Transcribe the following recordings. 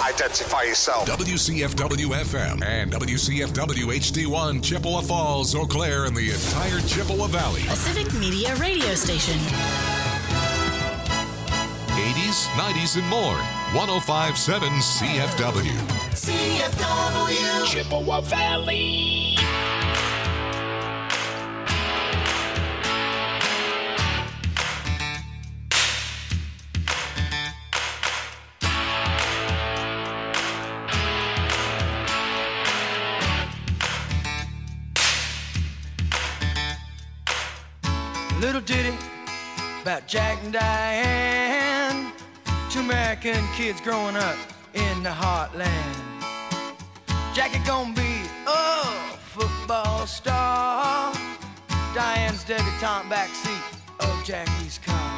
Identify yourself. WCFW-FM and WCFW-HD1, Chippewa Falls, Eau Claire, and the entire Chippewa Valley. A civic media radio station. 80s, 90s, and more. 105.7 CFW. CFW. Chippewa Valley. Little ditty about Jack and Diane, two American kids growing up in the heartland. Jackie gonna be a football star, Diane's debutante backseat of Jackie's car.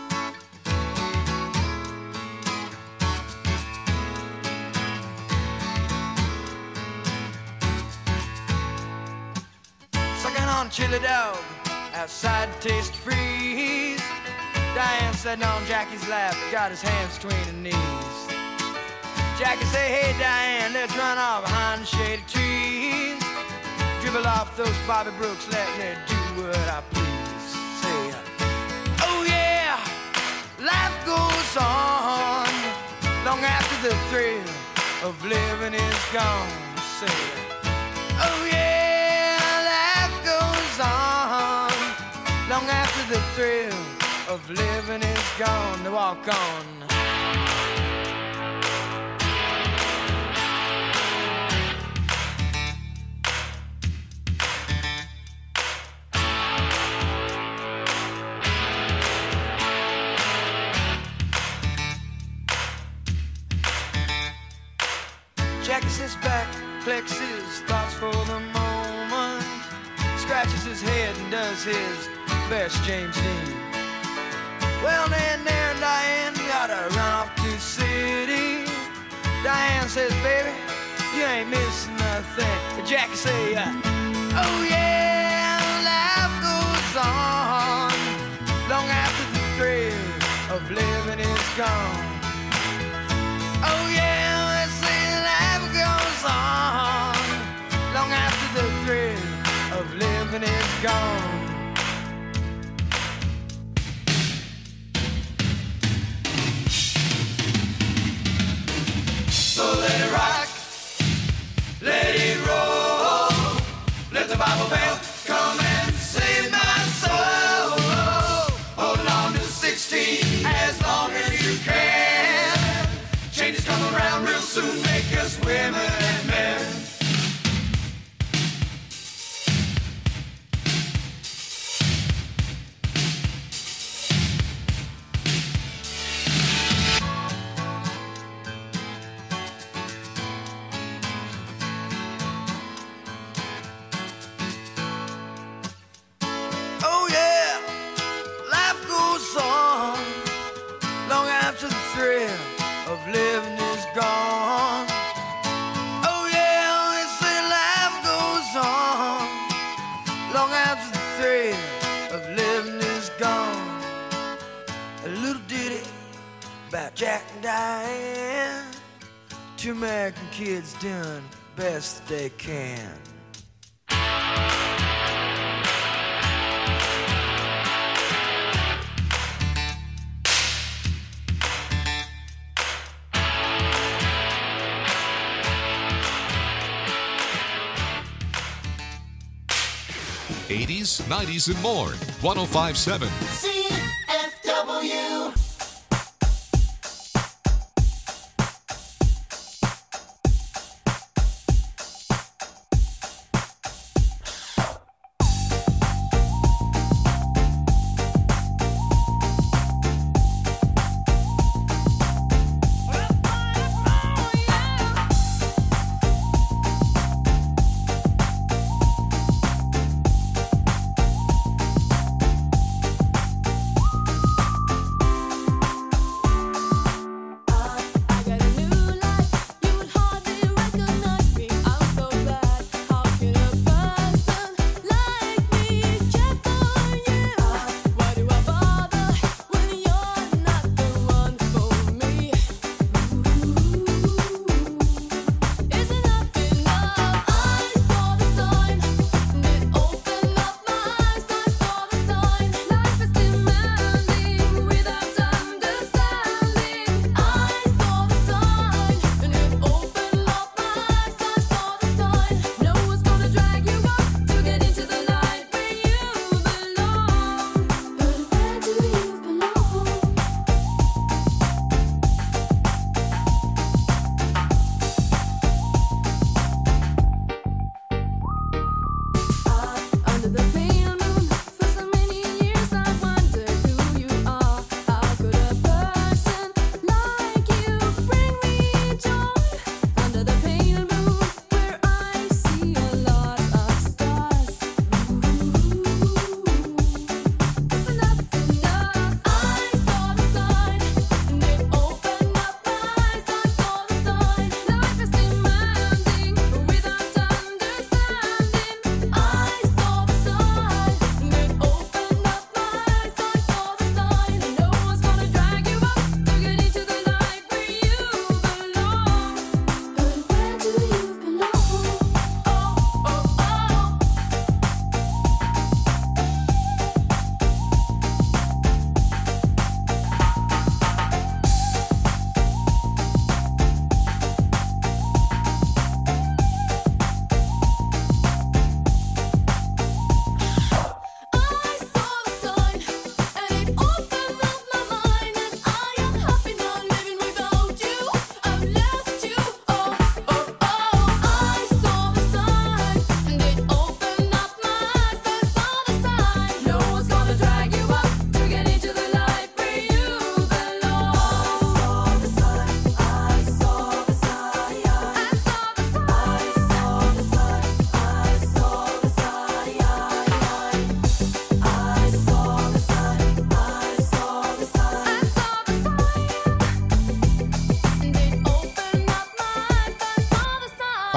Sucking on chili dog outside to taste freeze. Diane sitting on Jackie's lap, got his hands between her knees. Jackie say, hey Diane, let's run off behind the shady trees. Dribble off those Bobby Brooks, let me do what I please. Say, oh yeah, life goes on long after the thrill of living is gone. Say, oh yeah, life goes on long after the thrill of living is gone. To walk on. Jackie sits back, collects his thoughts for the moment, scratches his head and does his best James Dean. Well, then there Diane gotta run off to the city. Diane says, baby, you ain't missing nothing. But Jackie say, oh yeah, life goes on long after the thrill of living is gone. Oh yeah, they say life goes on long after the thrill of living is gone. So let it rock, let it roll, let the Bible belt come and save my soul. Hold on to 16 as long as you can. Changes come around real soon, make us women and men. Living is gone. Oh yeah, they say life goes on long after the thrill of living is gone. A little ditty about Jack and Diane, two American kids doing the best they can. '80s, '90s, and more. 105.7 CFW.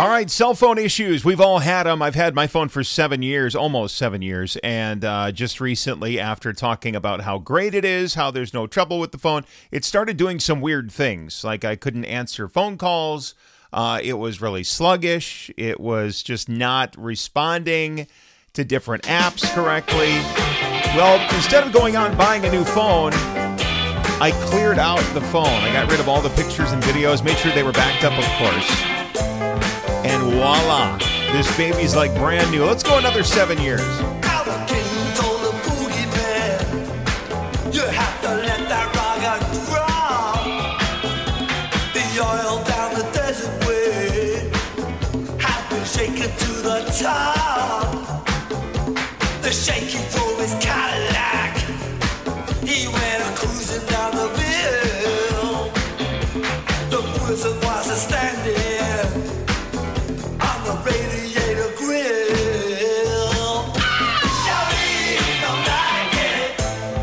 All right, cell phone issues. We've all had them. I've had my phone for 7 years, almost 7 years. And just recently, after talking about how great it is, how there's no trouble with the phone, it started doing some weird things. Like I couldn't answer phone calls. It was really sluggish. It was just not responding to different apps correctly. Well, instead of going out and buying a new phone, I cleared out the phone. I got rid of all the pictures and videos, made sure they were backed up, of course. And voila, this baby's like brand new. Let's go another 7 years. Our king told the boogeyman, you have to let that rock drop. The oil down the desert way has been shaken to the top. The shaky drove his Cadillac. He went cruising down the hill. The prison was a standing on the radiator grill. Shawty don't like it.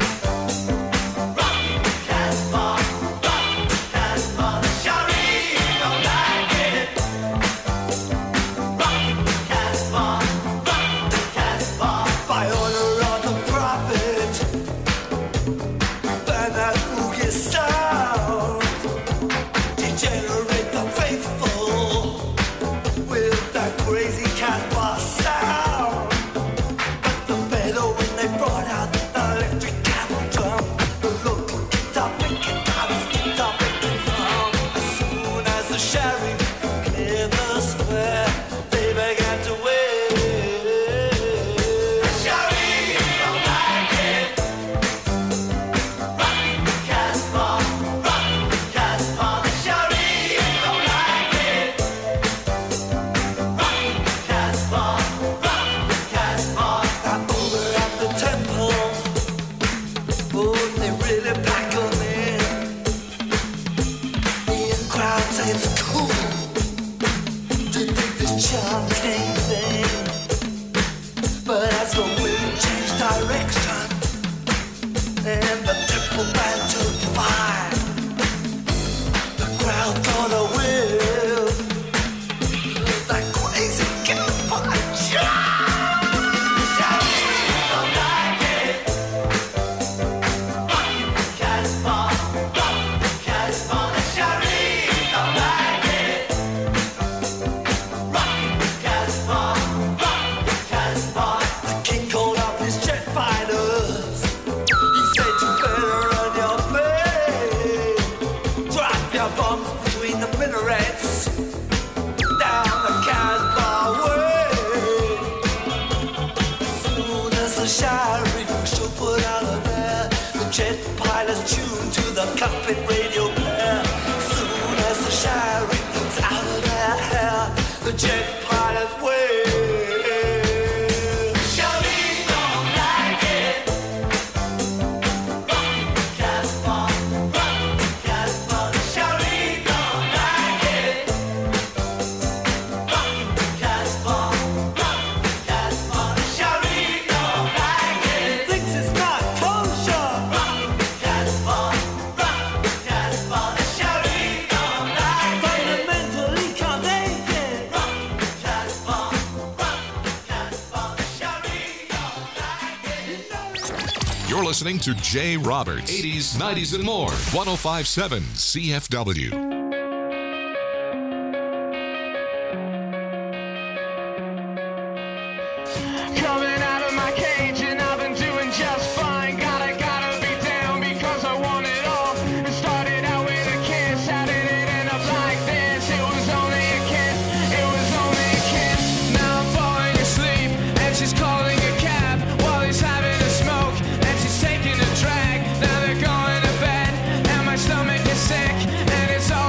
Rock Casbah, Shawty don't like it. Rock Casbah. By order of the prophet, burn that boogie sound. Degenerate the faithful with that crazy Casbah sound. But the Bedouin, they brought out the electric camel drum. The local guitar picking out his guitar picking from. As soon as the sheriff cleared the square, they began to wait. But as the wind changed direction and the triple band took fire, the crowd got a whiff of that crazy Casbah jive. Shawty don't like it. Rock Casbah. Shawty don't like it. Rock Casbah. The king called up his jet fighters. He said you better run your face. Drop your bombs between the minarets down the Casbah way. As soon as the sheriff should put out of there, the jet pilots tuned to the cockpit radio pair. As soon as the sheriff gets out of their hair, the jet pilots wave. You're listening to Jay Roberts, 80s, 90s, and more. 105.7 CFW. Coming out of my cage and I've been doing just fine. Gotta be down because I want it all. It started out with a kiss. How did it end up like this? It was only a kiss. It was only a kiss. Now I'm falling asleep and she's calling a cab while he's having a smoke and she's taking a drag. Now they're going to bed and my stomach is sick and it's all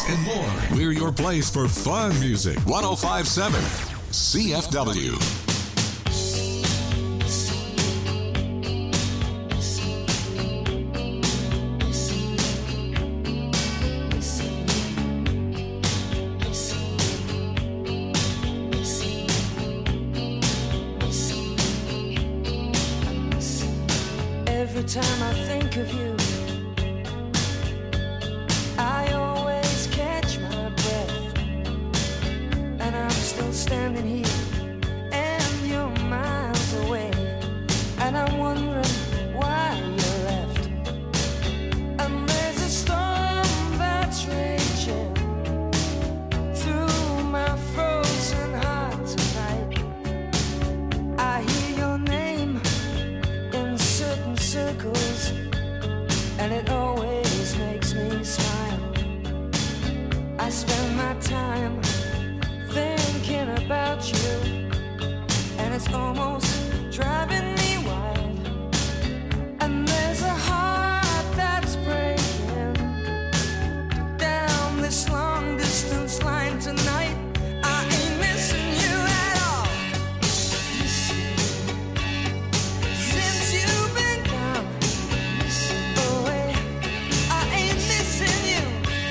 and more. We're your place for fun music. 105.7 CFW. Every time I think of you, I always catch my breath, and I'm still standing here, and you're miles away, and I'm wondering why you left. And there's a storm that's raging through my frozen heart tonight. I hear your name in certain circles, and it always makes me smile. I spend my time thinking about you, and it's almost driving me wild. And there's a heart that's breaking down this long distance line tonight. I ain't missing you at all. Since you've been gone away, I ain't missing you.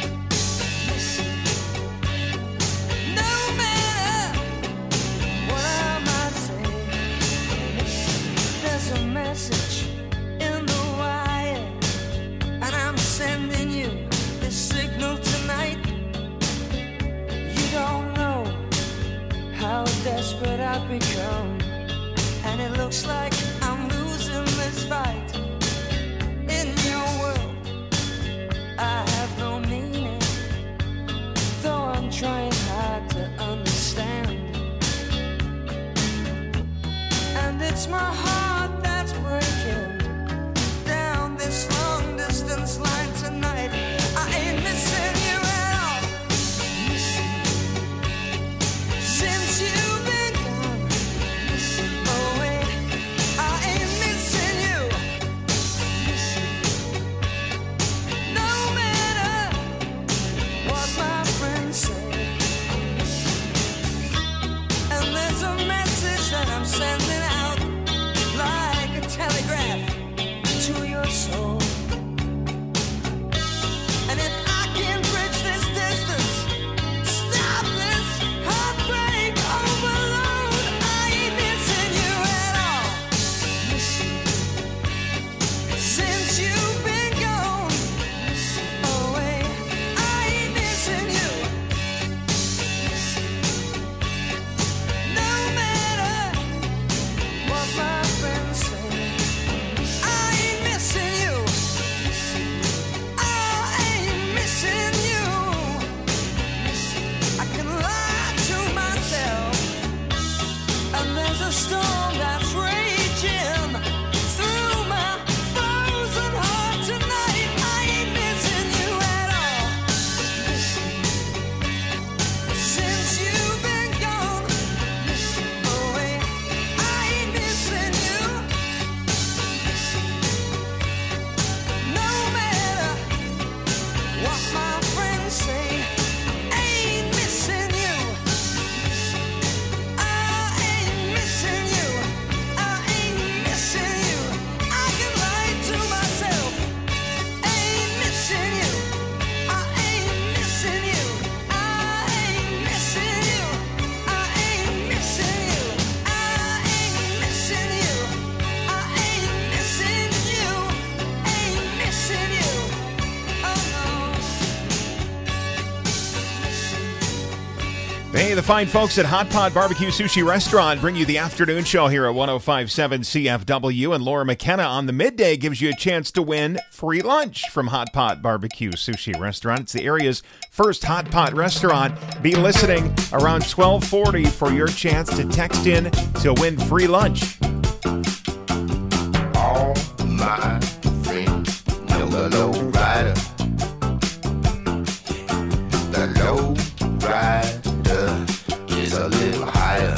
No matter what I might say, there's a message in the wire, and I'm sending you this signal tonight. You don't know how desperate I've become, and it looks like I'm losing this fight. In your world, I have no meaning, though I'm trying hard to understand. And it's my heart that's breaking down this long distance line tonight. I ain't missing you at all. Since you've been gone away, I ain't missing you. No matter what my friends say. And there's a message that I'm sending out like a telegraph to your soul. And if I can bridge this distance, stop this heartbreak overload, I ain't missing you at all. Since you've been gone away, I ain't missing you. No matter what my friends say, I ain't missing you. I ain't missing you. I can lie to myself, and there's a storm that's raging through my frozen heart tonight. I ain't missing you at all. Since you've been gone away, I ain't missing you. No matter what my friends say, I ain't missing you. I ain't missing you. I ain't missing you. I can lie to myself. Ain't missing you. I ain't missing you. I ain't missing you. I ain't missing you. I ain't missing you. I ain't missing you. Ain't missing you. Oh Hey, the fine folks at Hot Pot Barbecue Sushi Restaurant bring you the afternoon show here at 105.7 CFW, and Laura McKenna on the midday gives you a chance to win free lunch from Hot Pot Barbecue Sushi Restaurant. It's the area's first hot pot restaurant. Be listening around 12:40 for your chance to text in to win free lunch. All my friends know the low rider. The low rider is a little higher.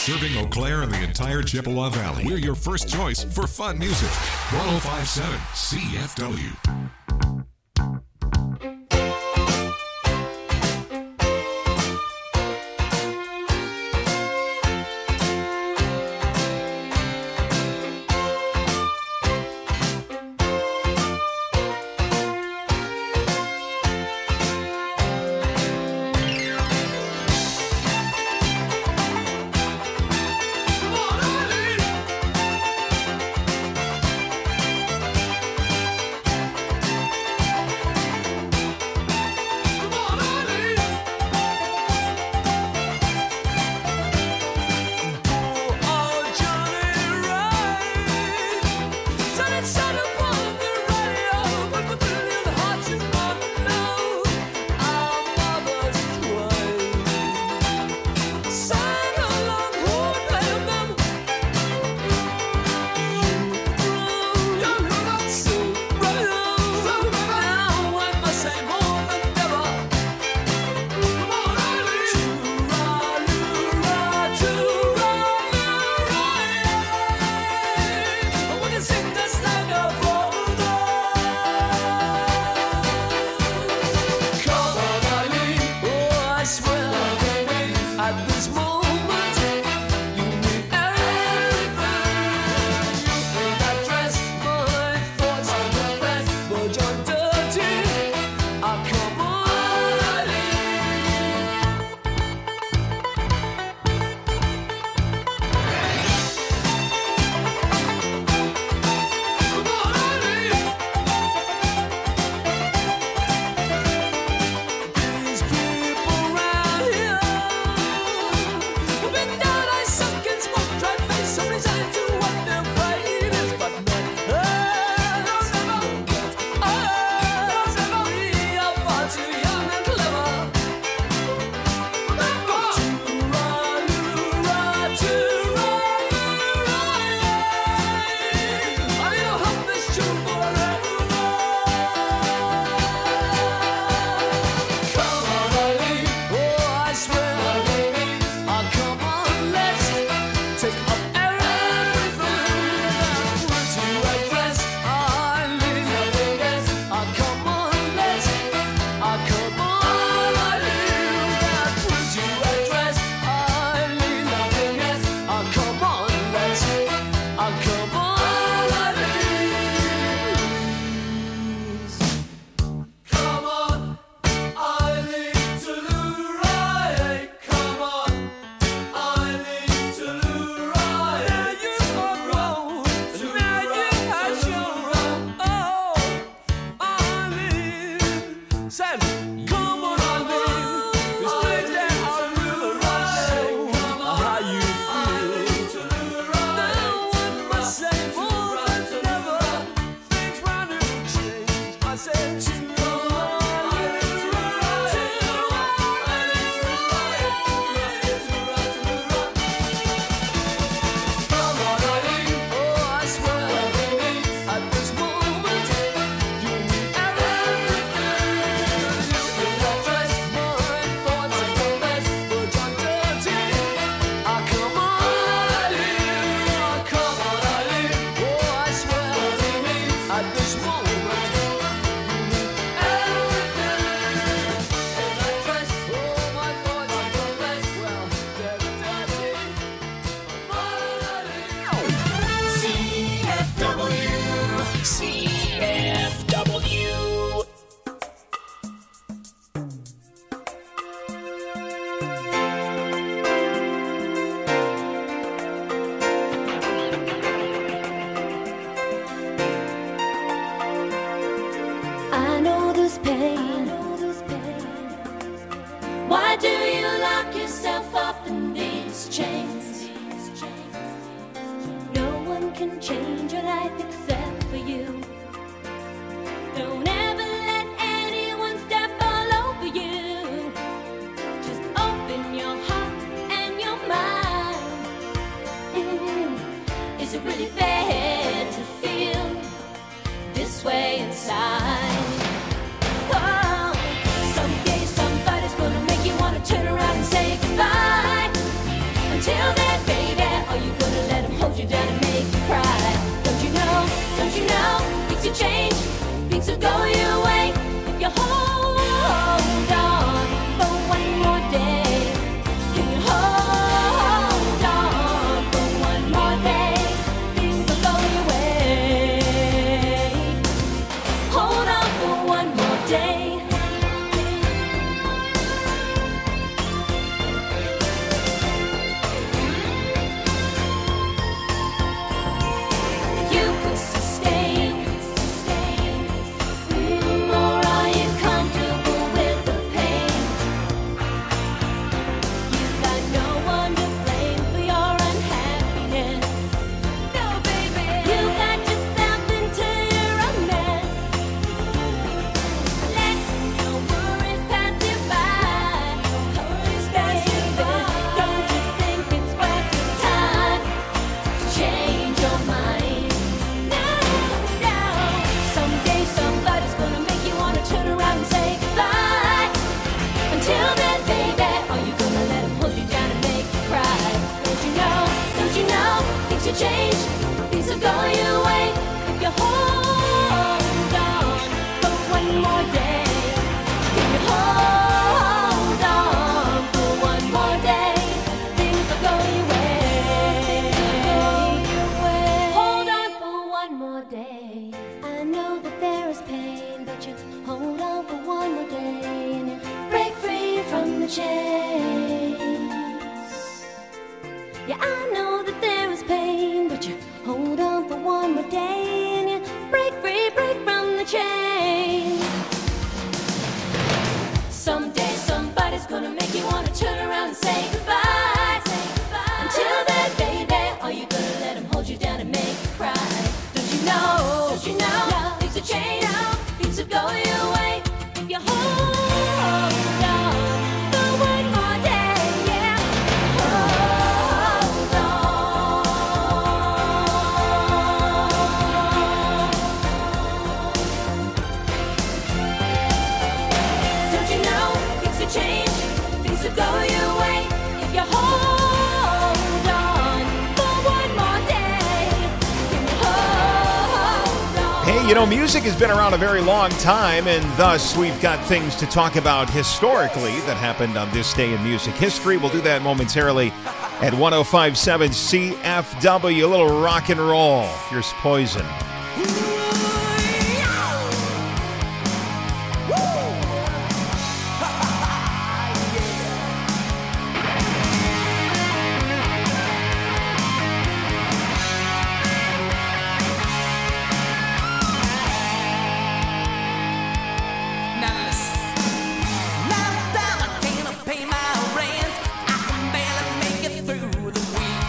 Serving Eau Claire and the entire Chippewa Valley. We're your first choice for fun music. 105.7 CFW. Till then, baby. Yeah, I know that there is pain, but you hold on for one more day and you break free, break from the chains. Someday somebody's gonna make you wanna turn around and say goodbye. Until then, baby, are you gonna let him hold you down and make you cry? Don't you know things will change, things will go your way if you hold on for one more day, yeah. Hold on. Don't you know things will change, things will go your way if you hold on for one more day. Hold on. Hey, you know, music has been around a very long time, and thus we've got things to talk about historically that happened on this day in music history. We'll do that momentarily at 105.7 CFW. A little rock and roll. Here's Poison. Now listen. Now that I can't pay my rent, I can barely make it through the week.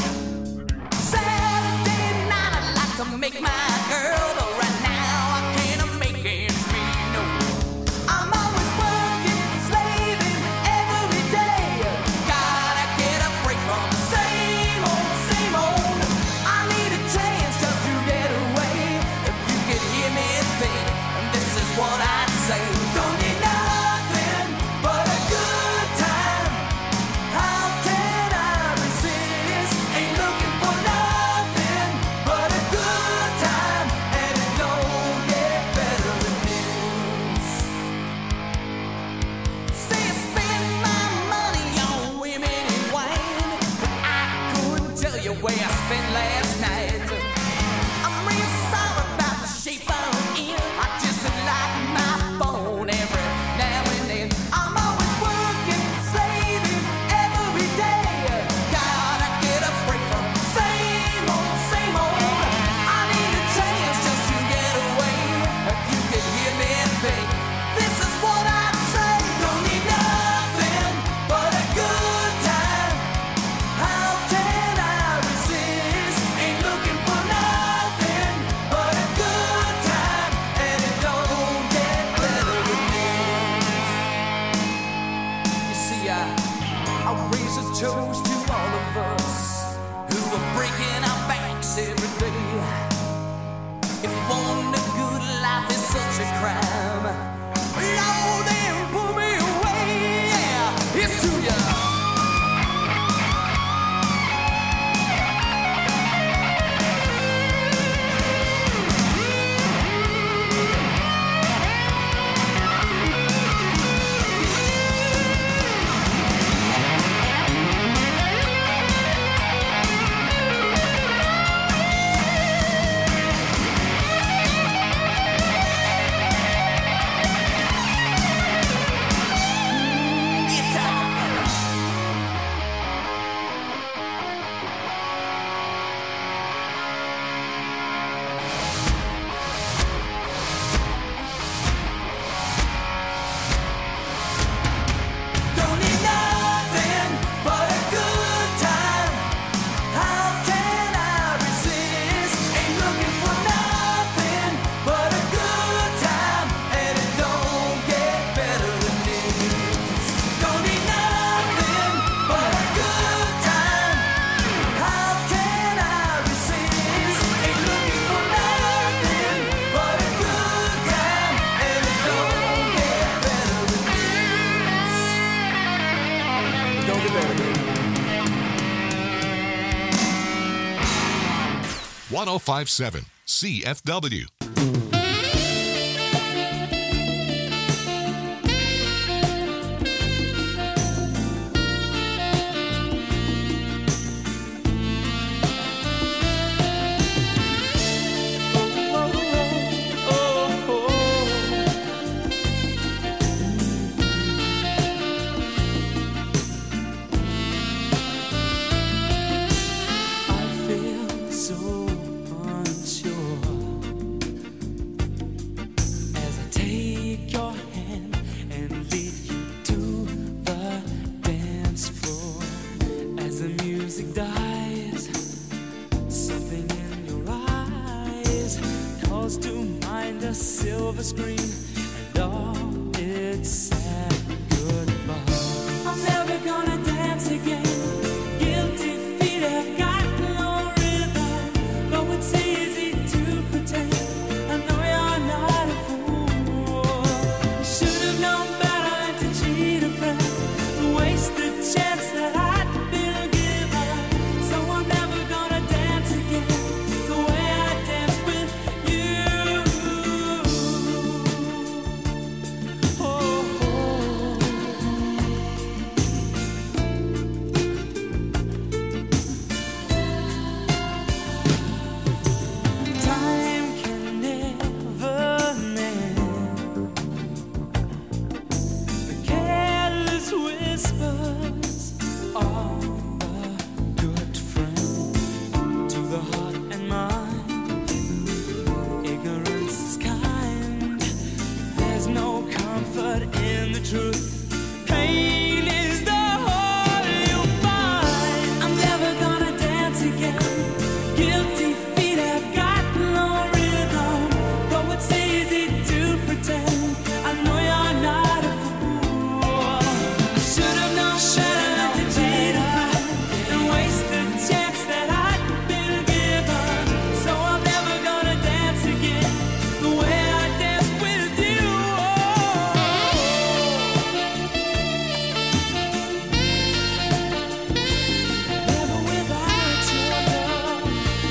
Saturday night I'd like to make my girl, but right now I can't make ends meet. No, I'm always working, slaving every day. Gotta get a break from the same old, same old. I need a chance just to get away. If you could hear me think, this is what I'd say. Don't need nothing but a good time. How can I resist? Ain't looking for nothing but a good time, and it don't get better than this. Say I spend my money on women and wine, but I couldn't tell you where I spent last night. I'm real sorry about the shape I'm in. I just like my phone every now and then. I'm always working, saving every day. Gotta get a break from the same old, same old. I need a chance just to get away. If you could hear me think, this is what I'd say. Don't need nothing but a good time. How can I resist? Ain't looking for nothing but a good time, and it don't get better than this. You see, I raise a toast to all of us who are breaking our backs every day. If wanting a good life is such a crime, Lord, then pull me away. Yeah, it's to ya. Don't need nothing but a good time. How can I resist? Ain't looking for nothing but a good time, and it don't get better than this. Don't need nothing but a good time. How can I resist? Ain't looking for nothing but a good time, and it don't get better than this. Don't get better than this. 1057 CFW. dies. Something in your eyes calls to mind a silver screen and all its sad goodbye. I'm never gonna dance again. Guilty feet have got no rhythm, though it's easy to pretend. I know you're not a fool. You should have known better than to cheat a friend, waste the chance that I'd been given. So I'm never gonna dance again the way I danced with you. Oh, time can never mend the careless whispers of a good friend to the heart and mind. Ignorance is kind. There's no comfort in the truth. Pain is the whole you find. I'm never gonna dance again. Guilty feet have got no rhythm, though it's easy to pretend. I know you're not a fool. Should have known better to cheat a friend and waste the chance that I'd been given. So I'm never gonna dance again the way I danced with you. Never without your love.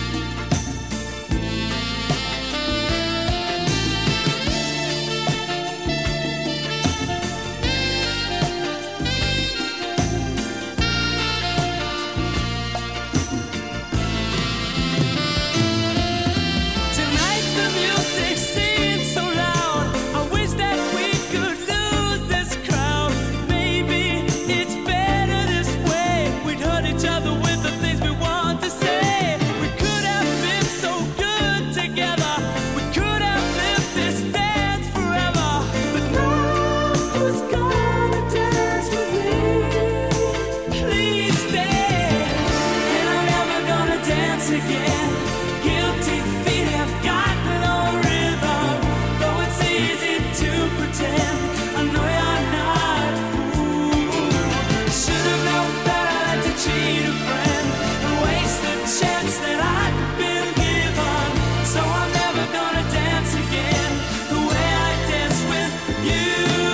Tonight the music seems so loud. I wish that we could lose this crowd. Maybe it's better this way. We'd hurt each other with the things we want to say. We could have been so good together. We could have lived this dance forever. But now who's gonna dance with me? Please stay. And I'm never gonna dance again. Guilty feet have got no rhythm, though it's easy to pretend. I know you're not a fool. Should have known better than to cheat a friend and waste the chance that I'd been given. So I'm never gonna dance again the way I danced with you.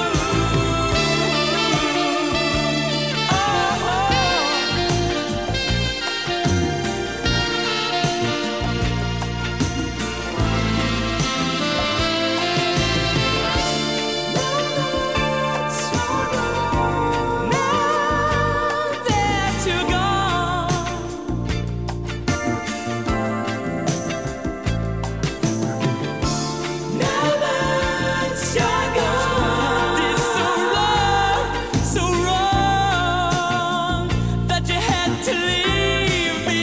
Now that you're gone, now that you're gone, it's so wrong that you had to leave me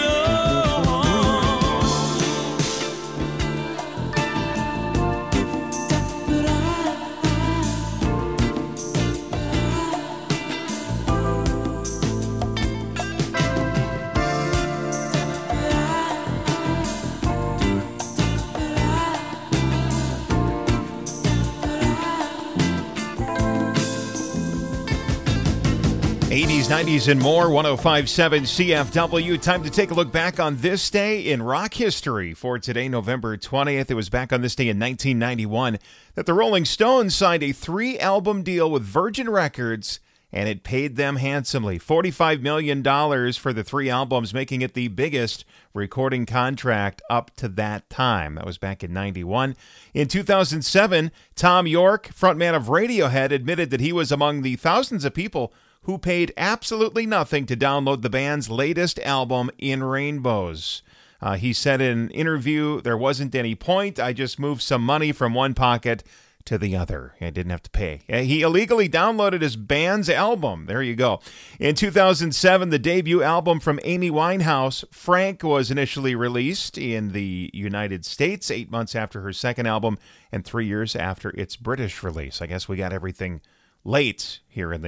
'80s, '90s, and more. 105.7 CFW. Time to take a look back on this day in rock history. For today, November 20th, it was back on this day in 1991 that the Rolling Stones signed a 3-album deal with Virgin Records, and it paid them handsomely. $45 million for the 3 albums, making it the biggest recording contract up to that time. That was back in 91. In 2007, Tom York, frontman of Radiohead, admitted that he was among the thousands of people who paid absolutely nothing to download the band's latest album, In Rainbows. He said in an interview, "There wasn't any point. I just moved some money from one pocket to the other. I didn't have to pay." He illegally downloaded his band's album. There you go. In 2007, the debut album from Amy Winehouse, Frank, was initially released in the United States 8 months after her second album and 3 years after its British release. I guess we got everything late here in the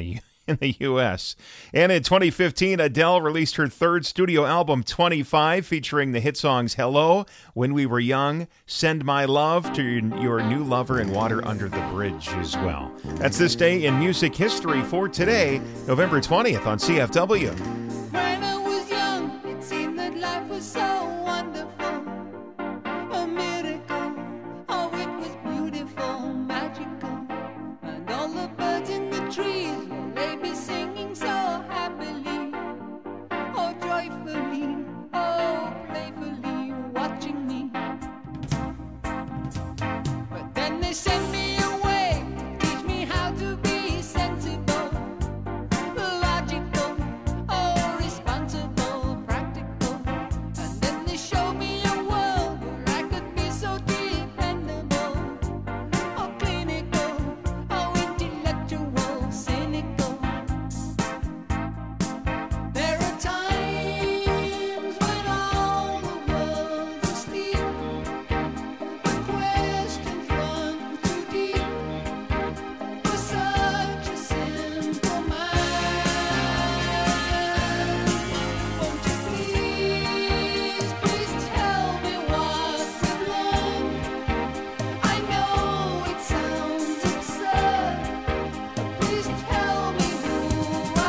in the U.S. And in 2015, Adele released her third studio album, 25, featuring the hit songs Hello, When We Were Young, Send My Love to Your New Lover, and Water Under the Bridge as well. That's this day in music history for today, November 20th on CFW. When I was young, it seemed that life was so wonderful, a miracle. Oh, it was beautiful, magical, and all the birds in the trees, well, they be singing so happily, oh, joyfully, oh, playfully, watching me. But then they sent me away to teach me how to be sensible, logical, oh, responsible, practical. And then they showed me a world where I could be so dependable, oh, clinical, oh, intellectual, cynical. There are times when all the world's asleep, the questions run too deep for such a simple mind. Won't you please, please tell me what we've learned? I know it sounds absurd, but please tell me who I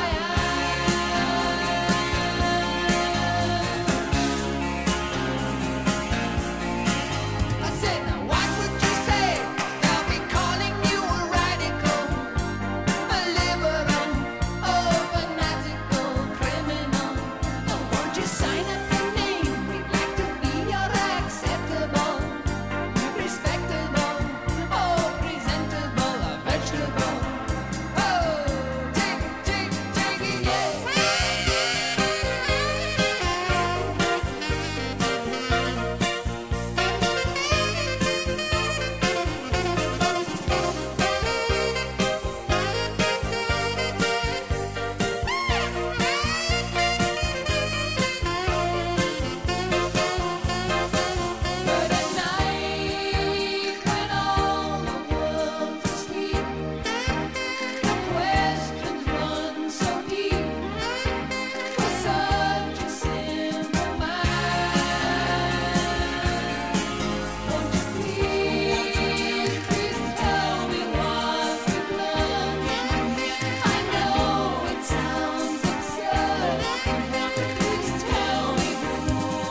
am. I said, now what would you say? They'll be calling you a radical, a liberal, oh, fanatical criminal. Oh, won't you sign up the name? We'd like to be your acceptable, respectable, oh, presentable, a vegetable. Oh, take it, yeah. But at night, when all the world's asleep, the questions run so deep for such a simple mind. Won't you please, please tell me what we've learned? I know it sounds absurd, please tell me who I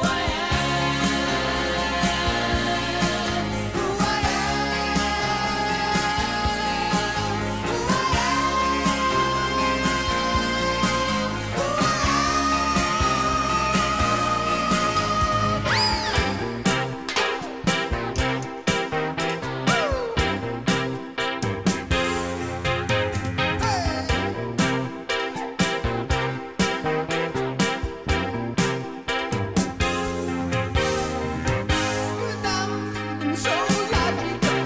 am. So logical.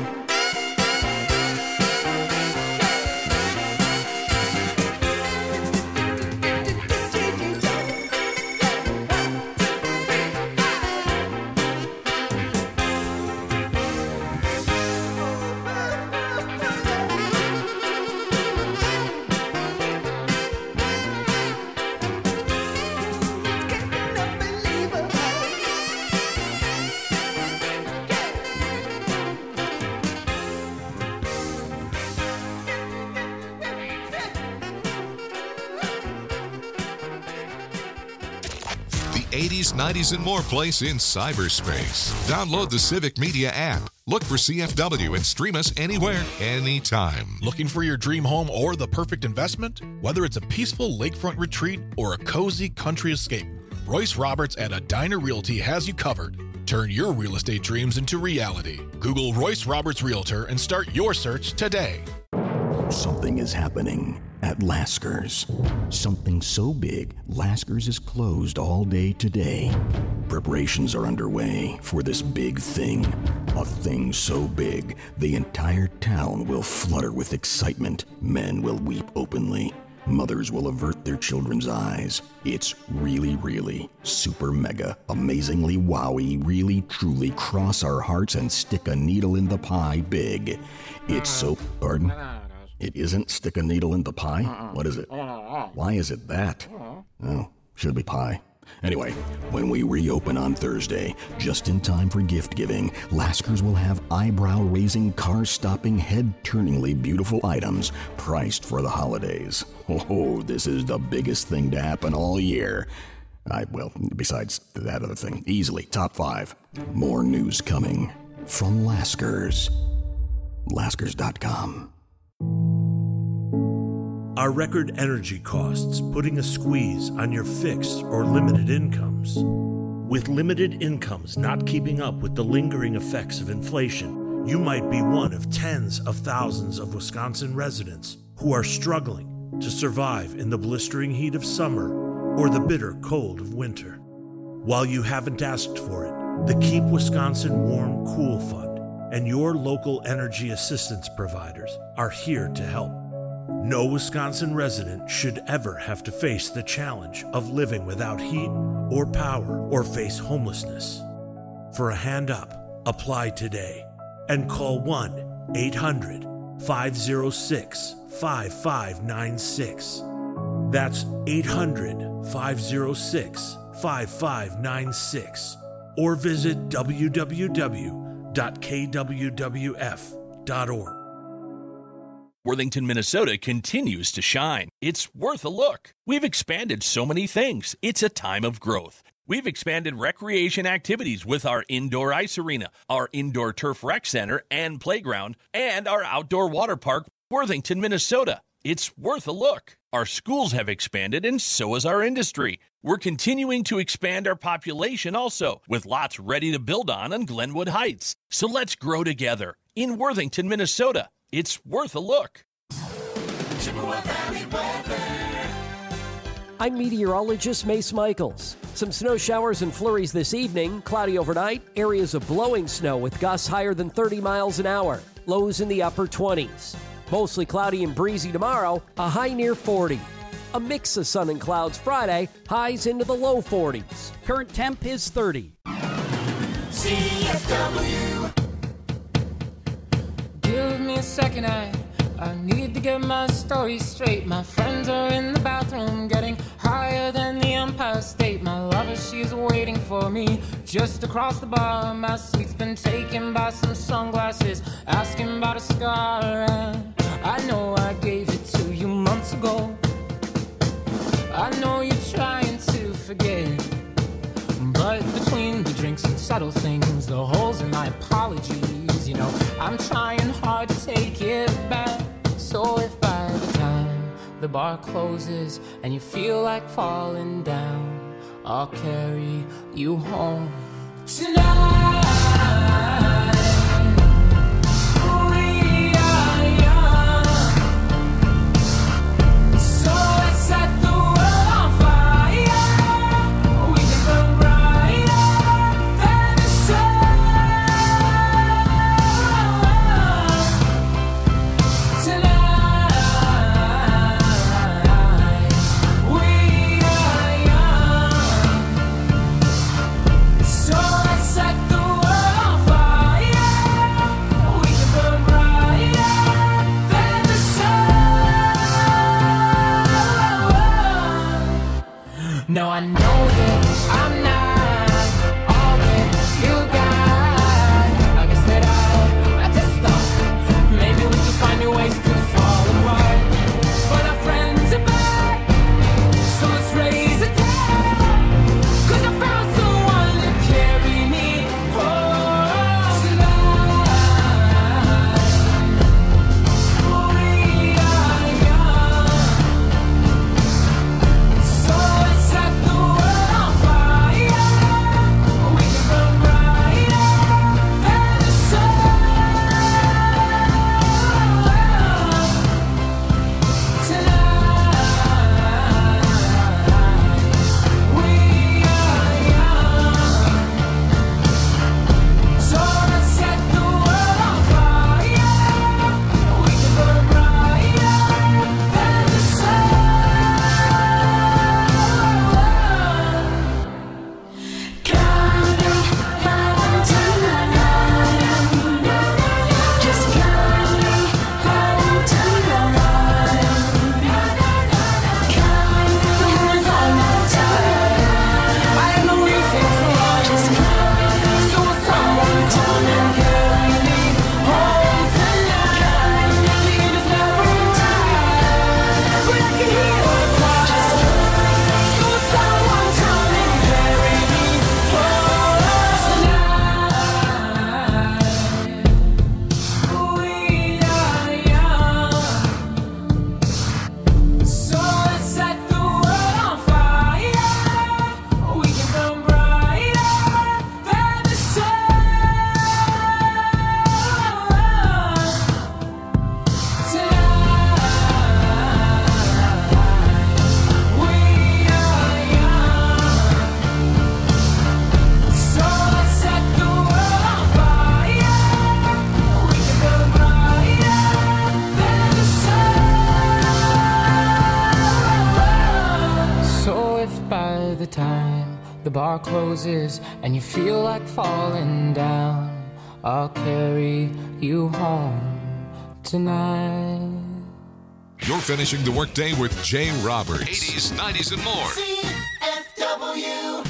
The 80s, 90s, and more place in cyberspace. Download the Civic Media app. Look for CFW and stream us anywhere, anytime. Looking for your dream home or the perfect investment? Whether it's a peaceful lakefront retreat or a cozy country escape, Royce Roberts at Edina Realty has you covered. Turn your real estate dreams into reality. Google Royce Roberts Realtor and start your search today. Something is happening at Lasker's. Something so big, Lasker's is closed all day today. Preparations are underway for this big thing. A thing so big, the entire town will flutter with excitement. Men will weep openly. Mothers will avert their children's eyes. It's really, really super mega, amazingly wowie, really, truly cross our hearts and stick a needle in the pie big. It's so... Pardon? It isn't stick a needle in the pie? What is it? Why is it that? Oh, should be pie. Anyway, when we reopen on Thursday, just in time for gift giving, Lasker's will have eyebrow-raising, car-stopping, head-turningly beautiful items priced for the holidays. Oh, this is the biggest thing to happen all year. Well, besides that other thing, easily top 5. More news coming from Lasker's. Laskers.com. Are record energy costs putting a squeeze on your fixed or limited incomes? With limited incomes not keeping up with the lingering effects of inflation, you might be one of tens of thousands of Wisconsin residents who are struggling to survive in the blistering heat of summer or the bitter cold of winter. While you haven't asked for it, the Keep Wisconsin Warm Cool Fund and your local energy assistance providers are here to help. No Wisconsin resident should ever have to face the challenge of living without heat or power or face homelessness. For a hand up, apply today and call 1-800-506-5596. That's 800-506-5596. Or visit www.kwwf.org. Worthington, Minnesota continues to shine. It's worth a look. We've expanded so many things. It's a time of growth. We've expanded recreation activities with our indoor ice arena, our indoor turf rec center and playground, and our outdoor water park, Worthington, Minnesota. It's worth a look. Our schools have expanded, and so has our industry. We're continuing to expand our population also, with lots ready to build on Glenwood Heights. So let's grow together in Worthington, Minnesota. It's worth a look. I'm meteorologist Mace Michaels. Some snow showers and flurries this evening, cloudy overnight, areas of blowing snow with gusts higher than 30 miles an hour, lows in the upper 20s. Mostly cloudy and breezy tomorrow, a high near 40. A mix of sun and clouds Friday, highs into the low 40s. Current temp is 30. CFW. Give me a second, I need to get my story straight. My friends are in the bathroom getting higher than the Empire State. My lover, she's waiting for me just across the bar. My seat's been taken by some sunglasses, asking about a scar. And I know I gave it to you months ago. I know you're trying to forget, but between the drinks and subtle things, the holes in my apologies, you know, I'm trying hard to take it back. So if by the time the bar closes and you feel like falling down, I'll carry you home tonight. We are young, so let's set the world on fire. We can burn brighter than the sun. Tonight, we are young, so let's set the world on fire. We can burn brighter than the sun. No, I know that I'm not all that you got. I guess that I just thought maybe we could find new ways to fall apart. But our friends are back, so let's raise a toast. 'Cause I found someone to carry me home tonight. We are young, so let's set the world on fire. if by the time the bar closes and you feel like falling down, I'll carry you home tonight. You're finishing the workday with Jay Roberts. 80s, 90s, and more. CFW.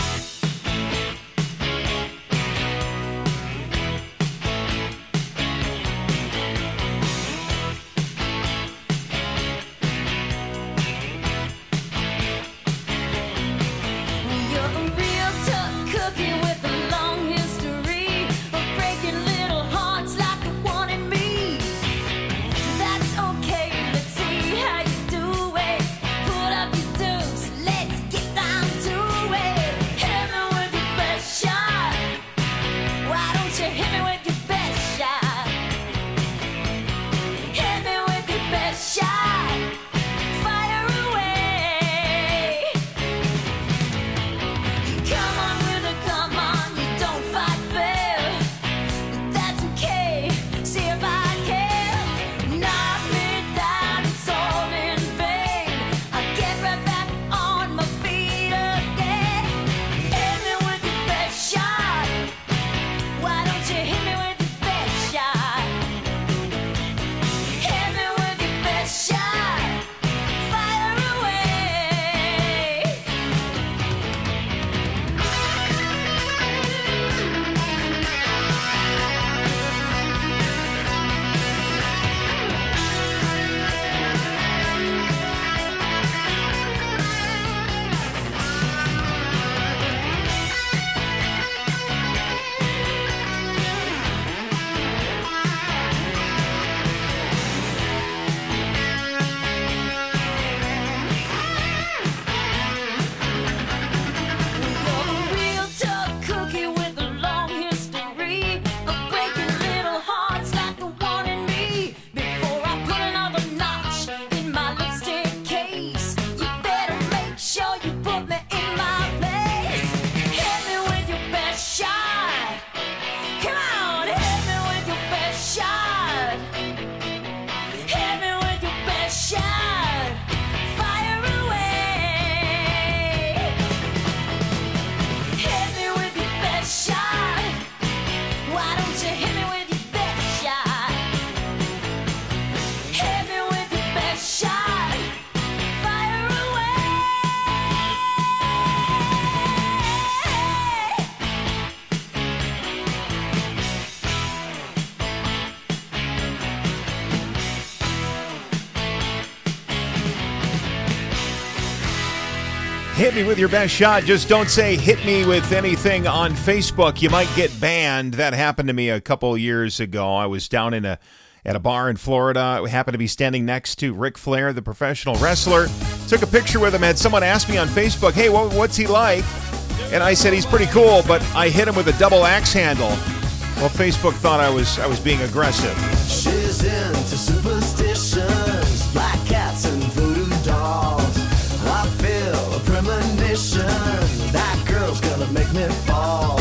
Hit me with your best shot. Just don't say hit me with anything on Facebook. You might get banned. That happened to me a couple years ago. I was down at a bar in Florida. I happened to be standing next to Ric Flair, the professional wrestler. Took a picture with him. Had someone ask me on Facebook, hey, what's he like? And I said he's pretty cool, but I hit him with a double axe handle. Well, Facebook thought I was being aggressive. She's into superstitions, black cats and voodoo dolls. I feel a premonition, that girl's gonna make me fall.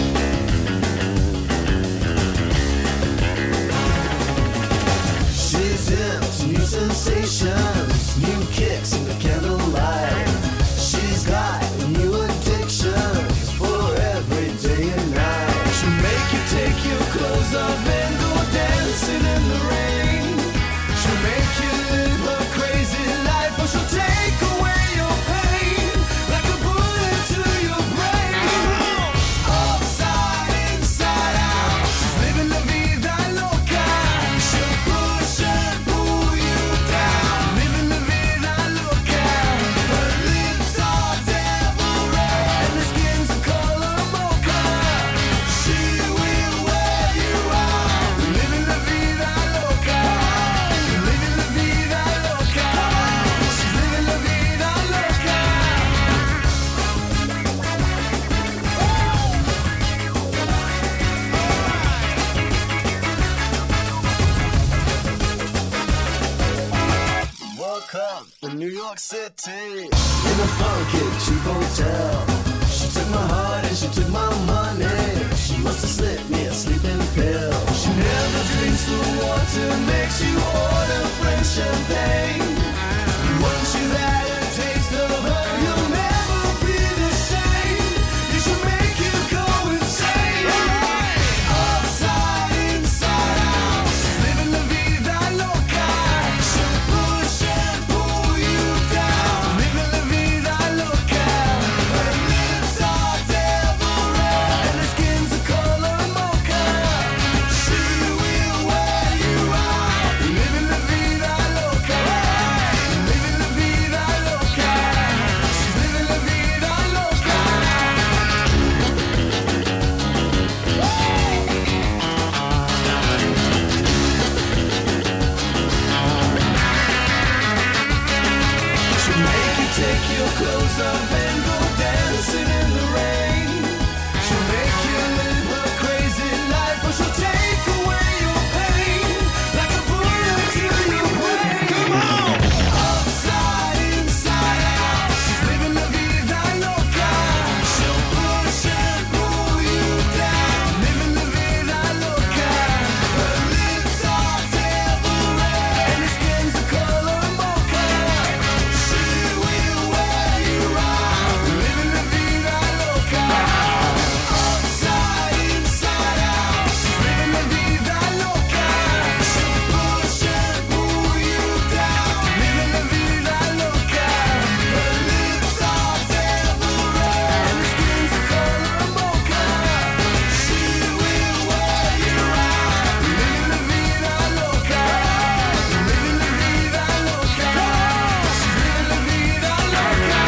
She's into new sensations, new kicks in the candlelight. She's got new addictions for every day and night. She'll make you take your clothes off and go dancing in the rain. She'll make you live her crazy life, or she'll take away your pain like a bullet to your brain. Upside, inside out, she's living la vida loca. She'll push and pull you down, living la vida loca. Her lips are devil red and her skin's the color mocha. She will wear you out, living la vida loca, living la vida loca. She's living la vida loca. Woke up in New York City in a funky cheap hotel. She took my heart and she took my money. She must have slipped me a sleeping pill. She never drinks the water, makes you order French champagne. Once you've had a taste of her, you'll clothes up and go dancing in the rain. She'll make you live her crazy life, or she'll take away your pain like a bullet to your brain. Come on! Upside, inside out, she's living la vida loca. She'll push and pull you down, living la vida loca. Her lips are devil red and her skin's the color mocha. She will wear you out, living la vida loca. Upside, inside out, she's living la vida loca. She'll push and pull you down, living la vida loca. Her lips are devil red and her skin's the color mocha. She will wear you out, living la vida loca. Living la vida loca. She's living la vida loca.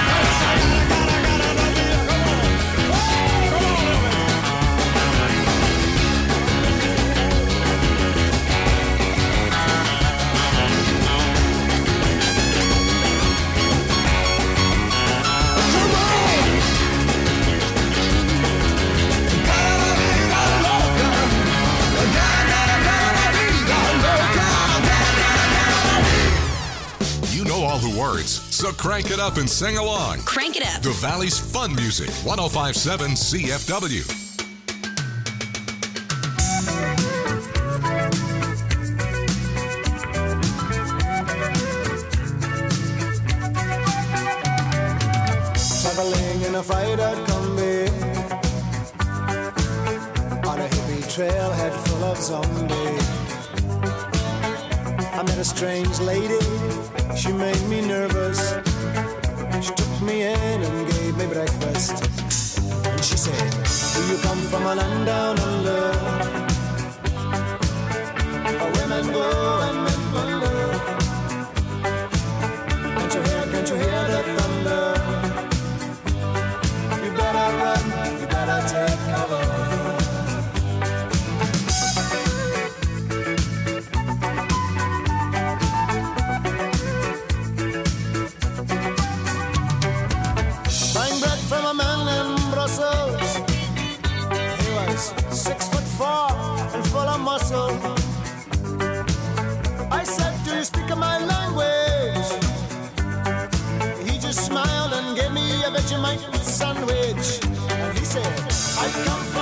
You know all the words, so crank it up and sing along. Crank it up. The Valley's fun music, 105.7 CFW. Traveling in a fried-out Kombi on a hippie trailhead full of zombies. I met a strange lady, she made me nervous. She took me in and gave me breakfast. And she said, do you come from a land down under, where women go and men wonder? Can't you hear the thunder? You better run, you better take cover. Buying bread from a man in Brussels. He was 6'4" and full of muscle. I said, do you speak my language? He just smiled and gave me a Vegemite sandwich. And he said, I come from